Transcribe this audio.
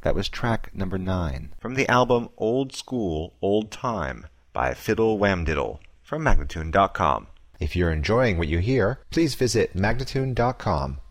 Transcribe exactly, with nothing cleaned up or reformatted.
That was track number nine from the album Old School, Old Time by Fiddle Whamdiddle from Magnatune dot com. If you're enjoying what you hear, please visit Magnatune dot com